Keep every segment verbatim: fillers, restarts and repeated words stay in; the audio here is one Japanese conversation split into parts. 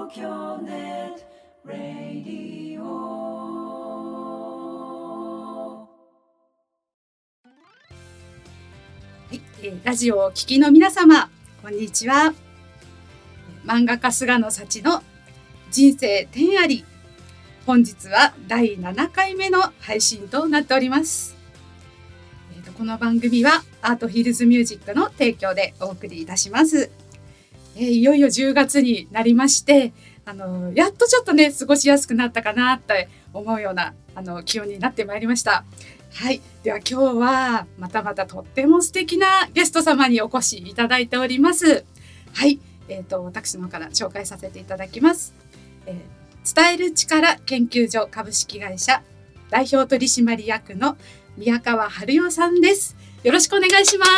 東京ネットラディオ。はい、えー、ラジオをお聞きの皆様、こんにちは。漫画家菅野幸の人生天あり、本日はだいななかいめの配信となっております。えーと、この番組はアートヒルズミュージックの提供でお送りいたします。えー、いよいよじゅうがつになりまして、あのやっとちょっとね過ごしやすくなったかなって思うようなあの気温になってまいりました。はい、では今日はまたまたとっても素敵なゲスト様にお越しいただいております。はい、えーと、私の方から紹介させていただきます。えー、伝える力研究所株式会社代表取締役の宮川春代さんです。よろしくお願いします。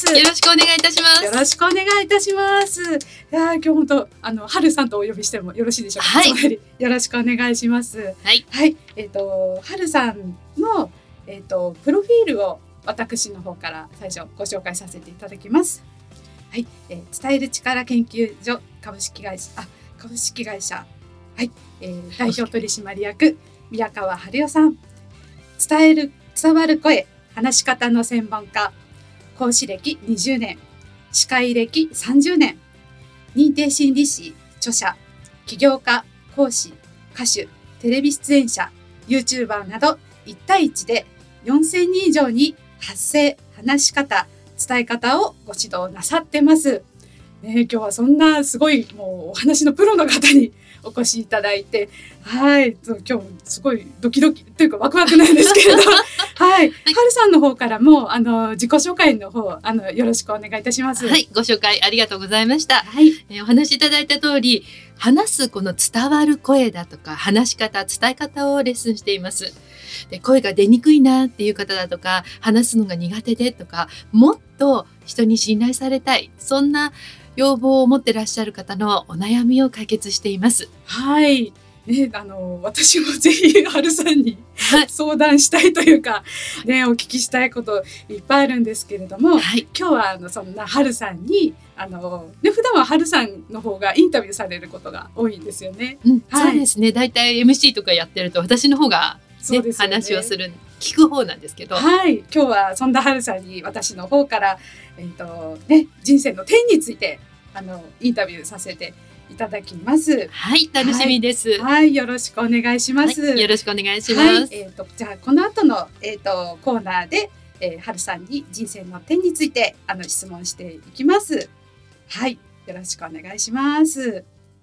よろしくお願いいたします。 よろしくお願いいたします。いや今日本当あの春さんとお呼びしてもよろしいでしょうか。 はい、 よろしくお願いします。 はい、 はい、えっ、ー、と春さんのえっ、ー、とプロフィールを私の方から最初ご紹介させていただきます。はい、えー、伝える力研究所株式会社あ株式会社はい、えー、代表取締役宮川春代さん。伝える伝わる声話し方の専門家、講師歴にじゅうねん、司会歴さんじゅうねん、認定心理師、著者、起業家、講師、歌手、テレビ出演者、YouTuber などいち対いちでよんせんにん以上に発声、話し方、伝え方をご指導なさってます。ね、今日はそんなすごいもうお話のプロの方にお越しいただいて、はい今日すごいドキドキというかワクワクなんですけれどはい、はい、春さんの方からもあの自己紹介の方あのよろしくお願いいたします。 はい、ご紹介ありがとうございました。 はい、 えー、お話しいただいた通り、話すこの伝わる声だとか話し方、伝え方をレッスンしています。で、声が出にくいなっていう方だとか、話すのが苦手でとか、もっと人に信頼されたい、そんな要望を持ってらっしゃる方のお悩みを解決しています。 はい、ね、あの私もぜひ春さんに相談したいというか、ね、お聞きしたいこといっぱいあるんですけれども、はい、今日はあのそんな春さんにあの、ね、普段は春さんの方がインタビューされることが多いんですよね。 うん、 はい、 そうですね。だいたい エムシー とかやってると私の方が、ね、そうですよね、話をする聞く方なんですけど、 はい、今日はそんな春さんに私の方から、えーとね、人生の点についてあのインタビューさせていただきます。 はい、楽しみです。 はい、はい、よろしくお願いします。 はい、よろしくお願いします。 はい、えーと、じゃあこの後の、えーと、コーナーで、えー、春さんに人生の点についてあの質問していきます。はい、よろしくお願いします。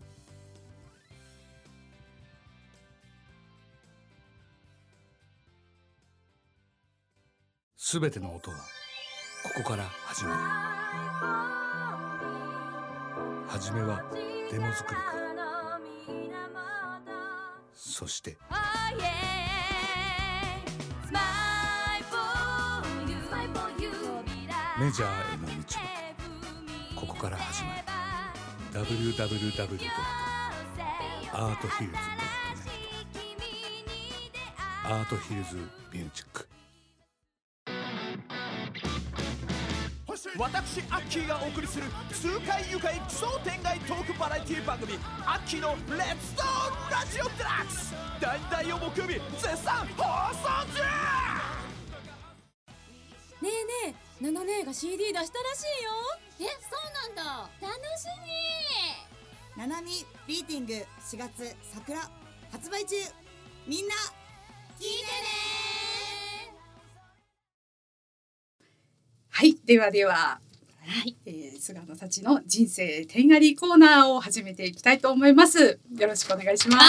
すべての音はここから始まる。はじめはデモ作りから、そしてメジャーへの道はここから始まる。 ダブリューダブリューダブリュー ドット アートヒルズ ドット ネット アートヒルズミュージック。 私アッキーがお送りする痛快愉快奇想天外トークバラエティ番組アッキーのレッツドーンラジオデラックス、だいたいを木曜日絶賛放送中。 ねえねえ、ナナ姉が シーディー 出したらしいよ。え、そうなんだ、楽しみ。 ナナミビーティングしがつ桜発売中、みんな聞いてね。 はい、ではでは、はい、えー、菅野幸の人生点ありコーナーを始めていきたいと思います。よろしくお願いします。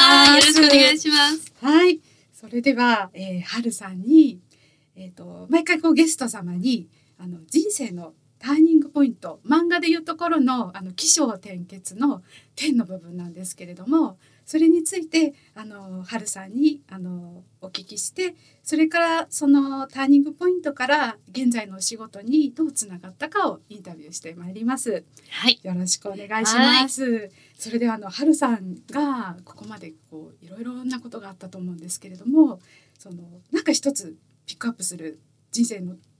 よろしくお願いします。 はい、それでは、えー、春さんに、えーと、毎回こうゲスト様にあの人生のターニングポイント、漫画でいうところのあの起承転結の点の部分なんですけれども、それについてあの春さんにあのお聞きして、それからそのターニングポイントから現在のお仕事にどうつながったかをインタビューしてまいります。 はい、 よろしくお願いします。それではあの春さんがここまでこういろいろなことがあったと思うんですけれども、そのなんか一つピックアップする人生の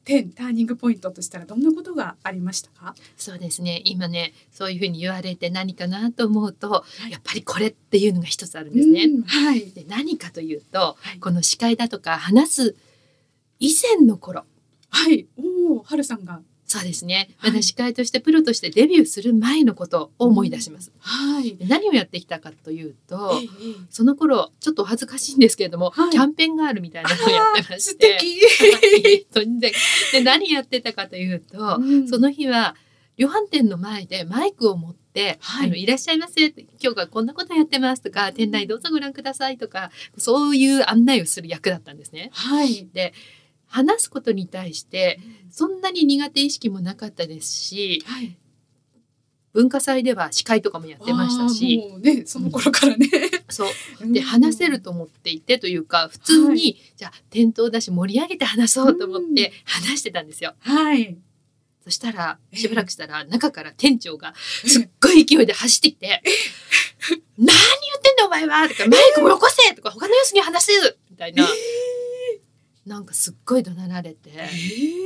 点ターニングポイントとしたらどんなことがありましたか？ そうですね。今ね、そういうふうに言われて何かなと思うと、 いやっぱりこれっていうのが一つあるんですね。 うんはい。 で、何かというと、 はいこの司会だとか話す以前の頃、 はい。おお、はるさんが。 そうですね。 はいまだ司会としてプロとしてデビューする前のことを思い出します。 はい。 で何をやってきたかというと、 ええその頃ちょっとお恥ずかしいんですけれども、 はいキャンペーンガールみたいなのをやってま素して敵。 とにかくで何やってたかというと、 うんその日は量販店の前でマイクを持って、 はいあのいらっしゃいませ、今日はこんなことやってますとか、店内どうぞご覧くださいとか、そういう案内をする役だったんですね。 はい。 で話すことに対してそんなに苦手意識もなかったですし、 はい。 文化祭では司会とかもやってましたし、 あーもうね、その頃からね。 そうで話せると思っていてというか、普通に、 はいじゃあ店頭だし盛り上げて話そうと思って話してたんですよ。 はい。 そしたらしばらくしたら中から店長がすっごい勢いで走ってきて「何言ってんだお前は!」とか「マイクもよこせ!」とか「他の様子に話せ!」みたいな、なんかすっごい怒鳴られて、 え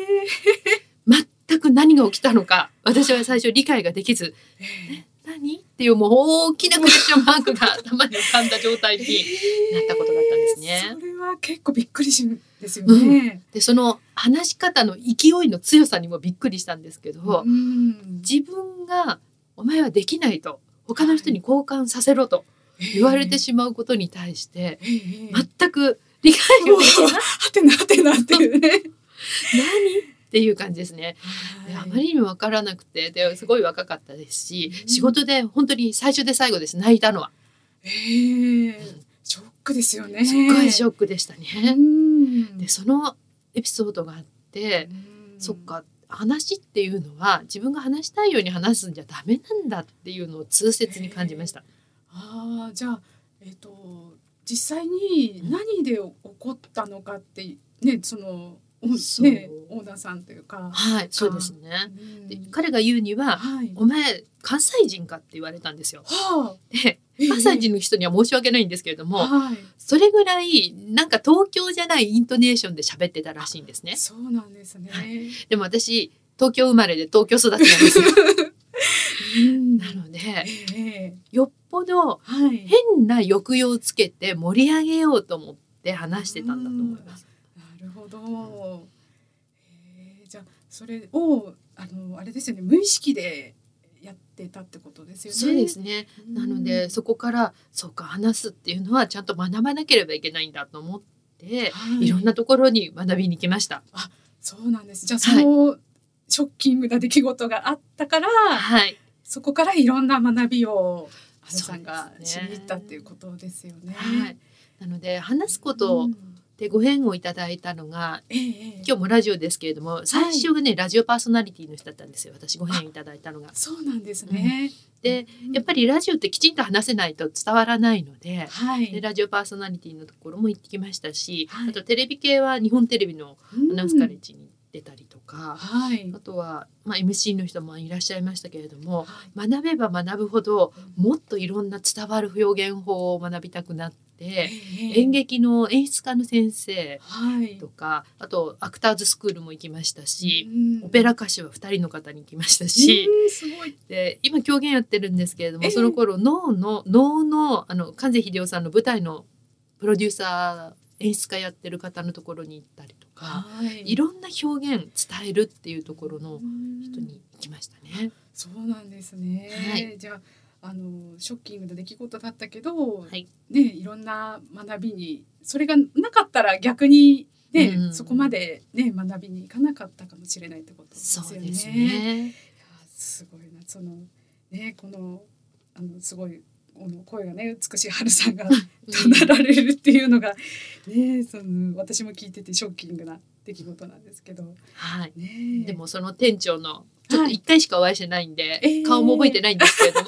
全く何が起きたのか私は最初理解ができず「え何?」っていうもう大きなクエスチョンマークが頭に浮かんだ状態になったことだったんですね。 それは結構びっくりしんですよね。 でその話し方の勢いの強さにもびっくりしたんですけど、 うん自分が「お前はできない」と他の人に交換させろと言われてしまうことに対してええ全く理解ができないはてなはてなっていうね。 何っていう感じですね。であまりにも分からなくて、ですごい若かったですし、 うん仕事で本当に最初で最後です、泣いたのは。 ええショックですよね。 すっごいショックでしたうね。 んでそのエピソードがあって、 うんそっか、話っていうのは自分が話したいように話すんじゃダメなんだっていうのを痛切に感じました。 ああ、じゃあえっ、と実際に何で起こったのかってね、そのおそうねオーナーさんというか、 はい、そうですね。 うんで彼が言うにははい 「お前関西人か?」って言われたんですよ。 はあ、 でええ関西人の人には申し訳ないんですけれども、 はい、 それぐらいなんか東京じゃないイントネーションで喋ってたらしいんですね。 そうなんですね。 はでも私東京生まれで東京育ちなんですよ。 うんなのでええよっぽどはい、 変な抑揚をつけて盛り上げようと思って話してたんだと思います。 なるほど。えーじゃあそれをあのあれですよね、無意識でやってたってことですよね。 そうですね。 うんなのでそこからそうか、話すっていうのはちゃんと学ばなければいけないんだと思って、 はいいろんなところに学びに来ました。 そうなんです。じゃあその、ショッキングな出来事があったから、 はい。 そこからいろんな学びをはるさんそがうですねしに行ったっていうことですよね。 はい。なので話すこうとんでご縁をいただいたのが、 ええええ今日もラジオですけれども、最初がね、ラジオパーソナリティの人だったんですよ。私ご縁いただいたのが。 そうなんですね。 で、やっぱり、 りラジオってきちんと話せないと伝わらないので、 はい、 でラジオパーソナリティのところも行ってきましたし、 はいあとテレビ系は日本テレビのアナウンスカレッジに出たりとか、 はいあとは、まあ、エムシー の人もいらっしゃいましたけれども、 はい学べば学ぶほどもっといろんな伝わる表現法を学びたくなって、 ええ演劇の演出家の先生はいとか、あとアクターズスクールも行きましたし、 うんオペラ歌手はふたりの方に行きましたし、 うんすごい。 で今狂言やってるんですけれども、 ええその頃能の能のあの関西秀夫さんの舞台のプロデューサー演出家やってる方のところに行ったりとか、 はいいろんな表現伝えるっていうところのうん人に行きましたね。 そうなんですね。 はいじゃあ、あのショッキングな出来事だったけど、 はいね、いろんな学びに、それがなかったら逆にね、 うんそこまでね学びに行かなかったかもしれないってことですよね。 そうですいね。 やすごいな、そのね、このあのすごいこの声がね美しい春さんが怒鳴られるっていうのがね、その私も聞いててショッキングな出来事なんですけど、 はい。 ね、 でもその店長のちょっと一回しかお会いしてないんで、 ええ顔も覚えてないんですけれども、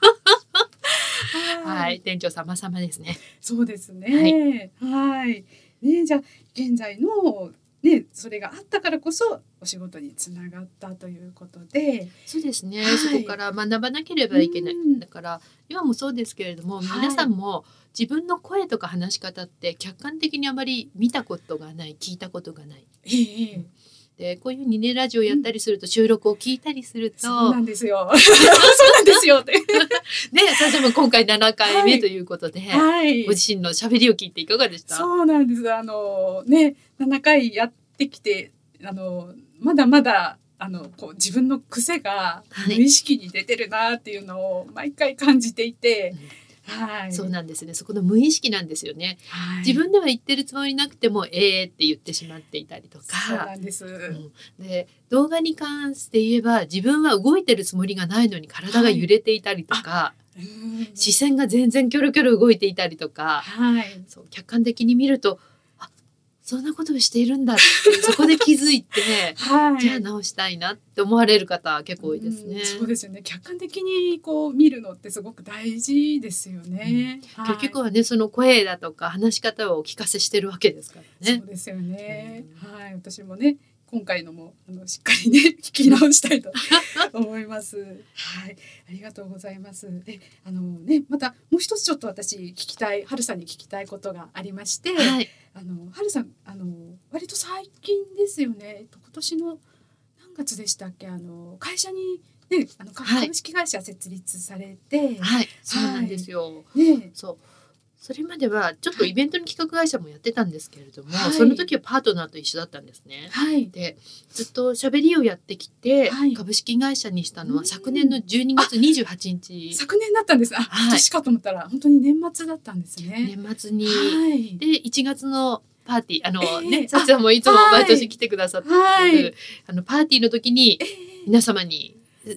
ははいい、店長様様ですね。 そうですね。はい。ね、じゃあ現在のね、それがあったからこそお仕事につながったということで、 そうですね、 はいそこから学ばなければいけない、 うんだから今もそうですけれども、 はい皆さんも自分の声とか話し方って客観的にあまり見たことがない、聞いたことがない。 ええでこういうふうにねラジオやったりすると、収録を聞いたりすると、 そうなんですよそうなんですよってね、さちゃんも今回ななかいめということで、 はい、 ご自身の喋りを聞いていかがでした？ そうなんです。あのねななかいやってきて、あのまだまだあのこう自分の癖が無意識に出てるなっていうのを毎回感じていて、はい、 そうなんですね。そこの無意識なんですよね。 はい、 自分では言ってるつもりなくてもえーって言ってしまっていたりとか。 そうなんです、うん、 で動画に関して言えば自分は動いてるつもりがないのに体が揺れていたりとか、はい、視線が全然キョロキョロ動いていたりとか、 はい、 そう客観的に見るとそんなことをしているんだってそこで気づいて、はい、じゃあ直したいなって思われる方結構多いですね。 うん、そうですよね。客観的にこう見るのってすごく大事ですよね。 うん、はい、結局はねその声だとか話し方をお聞かせしてるわけですからね。 そうですよね。うん、はい、私もね今回のもあのしっかりね聞き直したいと思います。はい、ありがとうございます。で、あのねまたもう一つちょっと私聞きたい、はるさんに聞きたいことがありまして、はい、あのはるさんあの割と最近ですよね。今年の何月でしたっけ、あの会社にねあの株式会社設立されて、はい、 はい、そうなんですよ。 ね、 そう。それまではちょっとイベントの企画会社もやってたんですけれども、はい、その時はパートナーと一緒だったんですね。はい、でずっと喋りをやってきて、はい、株式会社にしたのは昨年のじゅうにがつにじゅうはちにち。 昨年だったんです。あ、はい、今年かと思ったら本当に年末だったんですね。 年末に、はい、でいちがつのパーティー、あの、えー、ねさちゃんもいつも毎年来てくださってる、はい、あのパーティーの時に皆様に、はい、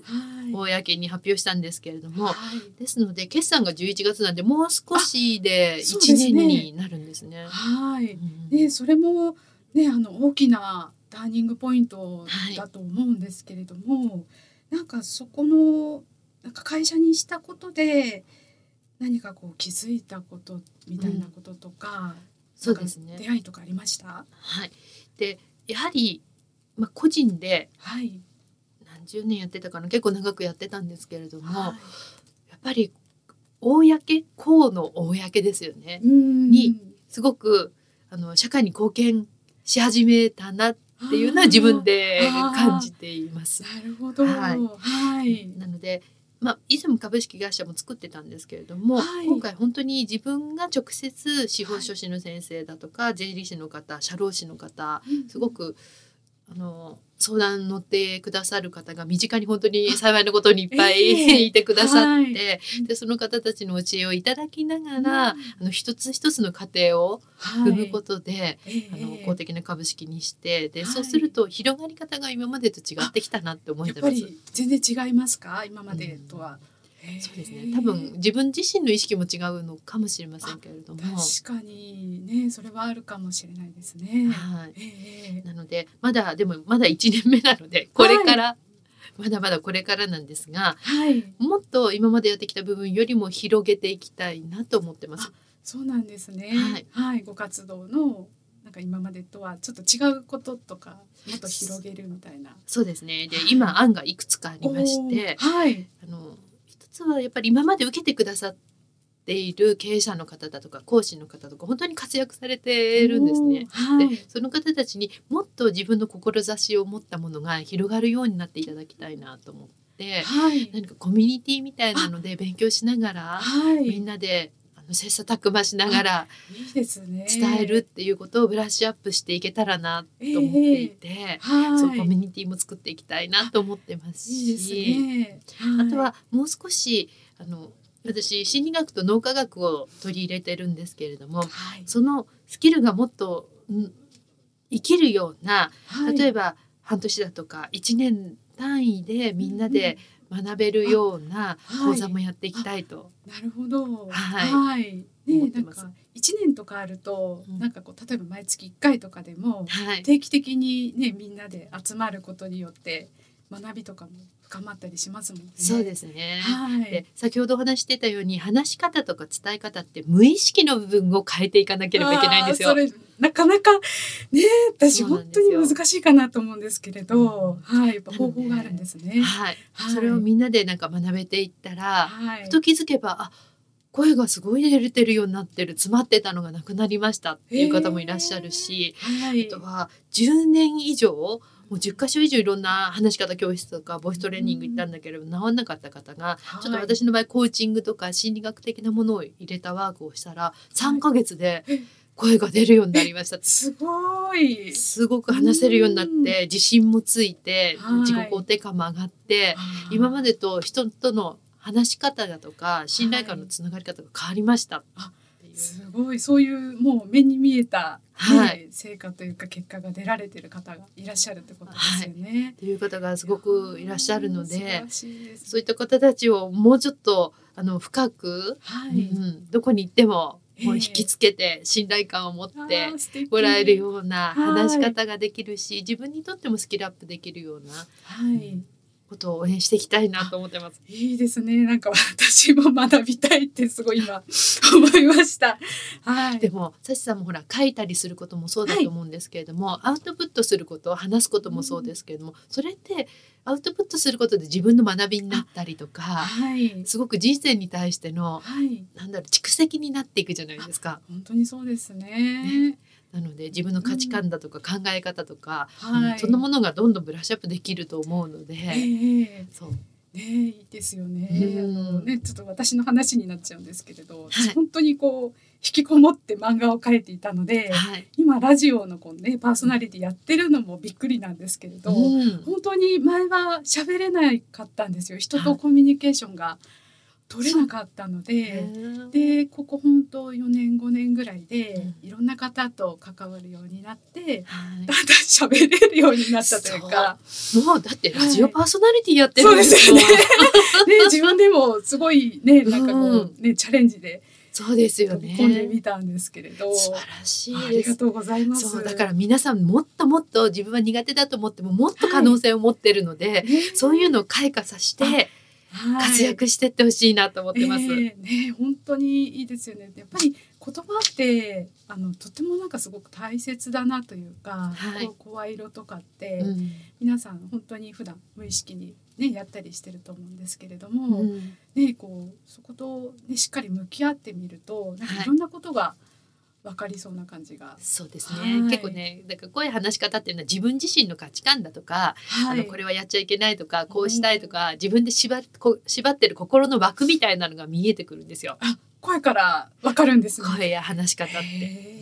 公に発表したんですけれども、はい、ですので決算がじゅういちがつなんでもう少しでいちねんになるんですね。 はい、うん、でそれもねあの大きなターニングポイントだと思うんですけれども、はい、なんかそこのなんか会社にしたことで何かこう気づいたことみたいなこととか、うん、 そうですね、 出会いとかありました？ はい、でやはり、まあ、個人で、 はい、 何十年やってたかな、結構長くやってたんですけれども、はい、やっぱり公公の公ですよねにすごくあの社会に貢献し始めたなっていうのは自分で感じています。 なるほど、はいはい、 なので、まあ、以前も株式会社も作ってたんですけれども、はい、今回本当に自分が直接司法書士の先生だとか、はい、税理士の方、社労士の方、うん、すごくあの相談乗ってくださる方が身近に本当に幸いなことにいっぱい、えー、いてくださって、はい、でその方たちのお知恵をいただきながら、うん、あの一つ一つの過程を踏むことで、はい、あの公的な株式にしてで、はい、そうすると広がり方が今までと違ってきたなって思ってます。 やっぱり全然違いますか、今までとは？ うん、そうですね、多分自分自身の意識も違うのかもしれませんけれども、 確かにねそれはあるかもしれないですね。 はい、えー、なのでまだでもまだいちねんめなのでこれから、はい、まだまだこれからなんですが、はい、もっと今までやってきた部分よりも広げていきたいなと思ってます。 そうなんですね。はい、はい、ご活動のなんか今までとはちょっと違うこととかもっと広げるみたいな。 そうですね。で、はい、今案がいくつかありまして、はい、あの一つはやっぱり今まで受けてくださっている経営者の方だとか講師の方とか本当に活躍されているんですね。はい、でその方たちにもっと自分の志を持ったものが広がるようになっていただきたいなと思って、はい、何かコミュニティみたいなので勉強しながら、はい、みんなで切磋琢磨しながら伝えるっていうことをブラッシュアップしていけたらなと思っていて、えーはい、そうコミュニティも作っていきたいなと思ってますし、いいですね、はい、あとはもう少しあの私心理学と脳科学を取り入れてるんですけれども、はい、そのスキルがもっと、うん、生きるような、はい、例えば半年だとかいちねん単位でみんなで、うん学べるような講座もやっていきたいと。 なるほど。はい。はい、ね、なんか一年とかあると、うん、なんかこう例えば毎月一回とかでも、はい、定期的にねみんなで集まることによって学びとかも深まったりしますもんね。 そうですね。はい。で先ほどお話してたように話し方とか伝え方って無意識の部分を変えていかなければいけないんですよ。 それなかなかね私本当に難しいかなと思うんですけれど、はい、やっぱ方法があるんですね。 はい。はい、それをみんなでなんか学べていったら、はい、ふと気づけばあ声がすごい出てるようになってる、詰まってたのがなくなりましたっていう方もいらっしゃるし、 はい、 あとはじゅうねん以上もうじゅっかしょ以上いろんな話し方教室とかボイストレーニング行ったんだけれど、うん、治んなかった方が、はい、ちょっと私の場合コーチングとか心理学的なものを入れたワークをしたらさんかげつで声が出るようになりました。 すごいすごく話せるようになって自信もついて、はい、自己肯定感も上がって、今までと人との話し方だとか信頼感のつながり方が変わりました、 はい、すごいそういうもう目に見えた、ね、はい、成果というか結果が出られている方がいらっしゃるってことですよね。 はい、という方がすごくいらっしゃるの で, で、ね、そういった方たちをもうちょっとあの深く、はい、うん、どこに行ってももう引きつけて信頼感を持ってもらえるような話し方ができるし、はい、自分にとってもスキルアップできるような、はい、ことを応援していきたいなと思ってます。 いいですね。なんか私も学びたいってすごい今思いました。はい。 でもサシさんもほら書いたりすることもそうだと思うんですけれども、はい、アウトプットすること、話すこともそうですけれども、うん、それってアウトプットすることで自分の学びになったりとか、はい、すごく人生に対しての、はい、なんだろう、蓄積になっていくじゃないですか。 本当にそうですね。ね、 なので自分の価値観だとか考え方とか、うん、そのものがどんどんブラッシュアップできると思うので、えー、そうね、いいですよね。うん、あのね、ちょっと私の話になっちゃうんですけれど、 はい、 本当にこう引きこもって漫画を描いていたので、はい、今ラジオのこう、ね、パーソナリティやってるのもびっくりなんですけれど、うん、本当に前は喋れなかったんですよ。人とコミュニケーションが取れなかったので、でここ本当よねんごねんぐらいでいろんな方と関わるようになって、はい、だんだん喋れるようになったというか、 もうだってラジオパーソナリティやってるんですよ、 はい、そうですよね。ね、自分でもすごいね、なんかこうね、チャレンジでそうですよね。 飛んでみたんですけれど、 素晴らしいです。 ありがとうございます。 そうだから皆さんもっともっと自分は苦手だと思ってももっと可能性を持ってるので、はい、そういうのを開花させて活躍してってほしいなと思ってます。 はい、えー、ね、本当にいいですよね。やっぱり言葉ってあのとてもなんかすごく大切だなというか、はい、こう声色とかって、うん、皆さん本当に普段無意識にね、やったりしてると思うんですけれども、うん、ね、こうそこと、ね、しっかり向き合ってみるとなんかいろんなことが分かりそうな感じが、はい、 そうですね、はい、結構ね、だからこういう話し方っていうのは自分自身の価値観だとか、はい、あのこれはやっちゃいけないとかこうしたいとか、うん、自分で縛っ、こ縛ってる心の枠みたいなのが見えてくるんですよ。 あ、声から分かるんですね。 声や話し方って、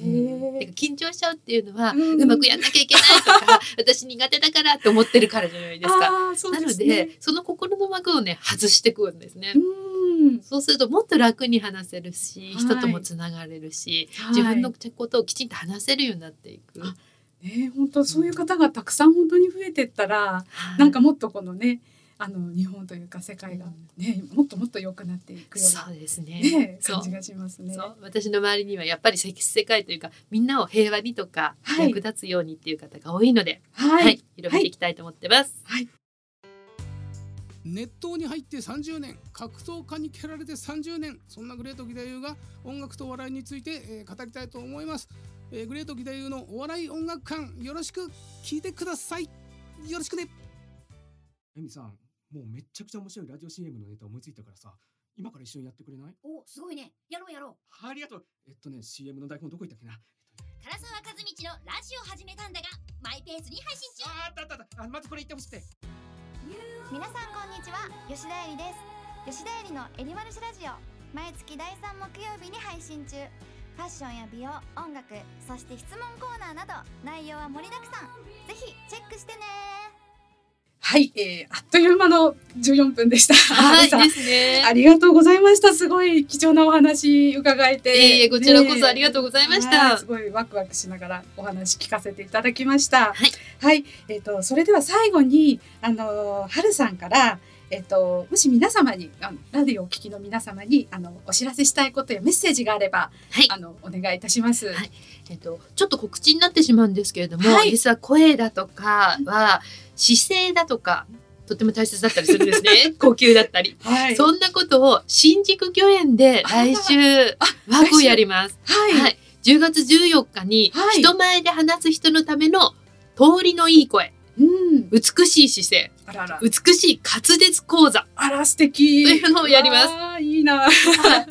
うん、緊張しちゃうっていうのは、うん、うまくやんなきゃいけないとか私苦手だからって思ってるからじゃないですか。 あ、そうですね。 なのでその心の枠をね外していくんですね。 うん、 そうするともっと楽に話せるし、はい、人ともつながれるし、はい、自分のことをきちんと話せるようになっていく。 ね、本当そういう方がたくさん本当に増えてったら、はい、なんかもっとこのね、あの日本というか世界が、ね、もっともっと良くなっていくような、 そうですね、 ね、感じがしますね。 そう私の周りにはやっぱり世界というかみんなを平和にとか役立つようにっていう方が多いので、はいはい、広めていきたいと思ってます。 はいはい、 熱湯に入ってさんじゅうねん、格闘家に蹴られてさんじゅうねん、そんなグレート義太夫が音楽と笑いについて、えー、語りたいと思います。えー、グレート義太夫のお笑い音楽館、よろしく聞いてください。よろしくね。 エミさん、もうめっちゃくちゃ面白いラジオ シーエム のネタ思いついたからさ、今から一緒にやってくれない？ お、すごいね。やろうやろう。 ありがとう。えっとね シーエム の台本どこ行ったっけな。 唐沢和道のラジオ始めたんだがマイペースに配信中。 あーあったあったあった。あ、まずこれ言ってほしくて。 皆さんこんにちは、吉田絵里です。吉田絵里のエリマルシラジオ、毎月だいさん木曜日に配信中。ファッションや美容、音楽、そして質問コーナーなど内容は盛りだくさん。ぜひチェックしてね。 はい、えー、あっという間のじゅうよんぷんでした。 はいですね。 ありがとうございました。すごい貴重なお話伺えて、 えー、こちらこそありがとうございました。 ね、すごいワクワクしながらお話聞かせていただきました。 はい、 はい、えっとそれでは最後にあのはるさんからえっともし皆様にあのラジオをお聞きの皆様にあのお知らせしたいことやメッセージがあれば、はい、あのお願いいたします。 はい、えっとちょっと告知になってしまうんですけれども、はい、実は声だとかは姿勢だとかとても大切だったりするんですね。呼吸だったり、はい、そんなことを新宿御苑で来週ワークをやります。はいはい、じゅうがつじゅうよっかに人前で話す人のための通りのいい声、うん、美しい姿勢、あらら美しい滑舌講座、 あら素敵というのをやります。 あ、いいな。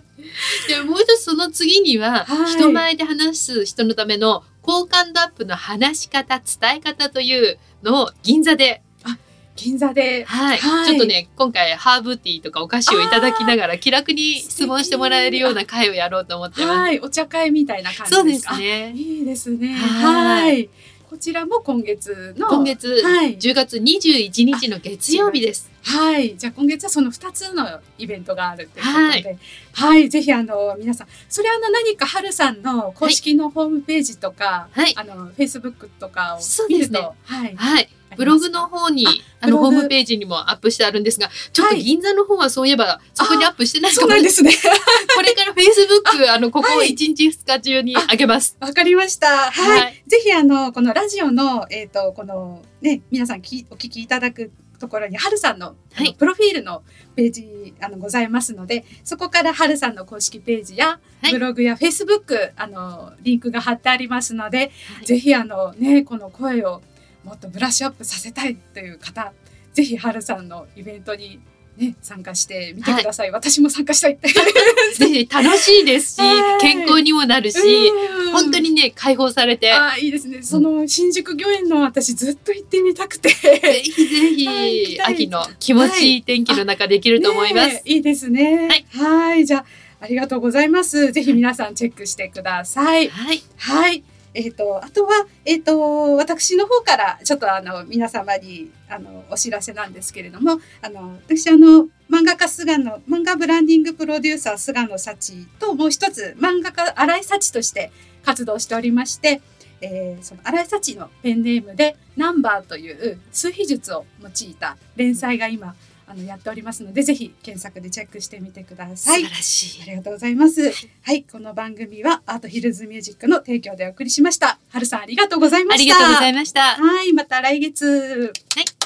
でもう一つその次には、 はい、 人前で話す人のための好感度アップの話し方伝え方というのを銀座で銀座で、 はいはい、 ちょっとね今回ハーブティーとかお菓子をいただきながら気楽に質問してもらえるような会をやろうと思ってます。 はい、お茶会みたいな感じですか。 そうですね。 いいですね。 はい、 はいこちらも今月の今月、はい、じゅうがつにじゅういちにちの月曜日です。 はい、じゃあ今月はそのふたつのイベントがあるということで、はい、はい、ぜひあの皆さんそれあの何か春さんの公式のホームページとか、はい、あのフェイスブックとかを見ると、ね、はい、はい、 ブログの方にあのホームページにもアップしてあるんですが、ちょっと銀座の方はそういえばそこにアップしてないかもしれないですね。これからフェイスブックあのここいちにちふつか中にあげます。 わかりました。はい、はい、ぜひあのこのラジオのえっとこのね皆さんきお聞きいただくところに春さんの、はい、プロフィールのページあのございますので、そこから春さんの公式ページや、はい、ブログやフェイスブックあのリンクが貼ってありますので、はい、ぜひあのねこの声をもっとブラッシュアップさせたいという方、ぜひ春さんのイベントに、ね、参加してみてください。はい、私も参加したいってぜひ楽しいですし、はい、健康にもなるし、本当にね解放されて、 あいいですね。その新宿御苑の私ずっと行ってみたくて、 ぜひぜひ秋の気持ちいい天気の中できると思います。はいね、 いいですね。はい、はいじゃあありがとうございます。ぜひ皆さんチェックしてください。はい。はいえー、とあとは、えー、と私の方からちょっとあの皆様にあのお知らせなんですけれども、あの私あの漫画家菅野漫画ブランディングプロデューサー菅野幸ともう一つ漫画家新井幸として活動しておりまして、えー、その新井幸のペンネームでナンバーという数秘術を用いた連載が今あのやっておりますので、ぜひ検索でチェックしてみてください。 素晴らしい。 ありがとうございます。はい、この番組はアートヒルズミュージックの提供でお送りしました。春さんありがとうございました。 ありがとうございました。 はい、また来月。 はい。